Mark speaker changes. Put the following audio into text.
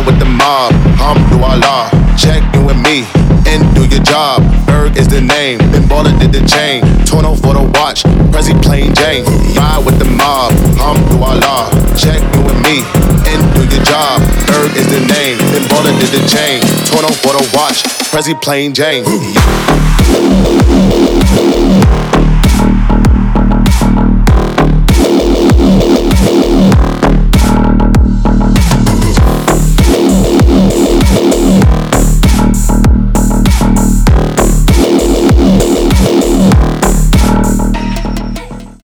Speaker 1: Ride with the mob, Alhamdulillah. Check in with me and do your job. Berg is the name, Ben Baller did the chain. Torno for the watch, Prezi plain Jane. Ride with the mob, Alhamdulillah. Check in with me and do your job. Berg is the name, Ben Baller did the chain. Torno for the watch, Prezi plain Jane.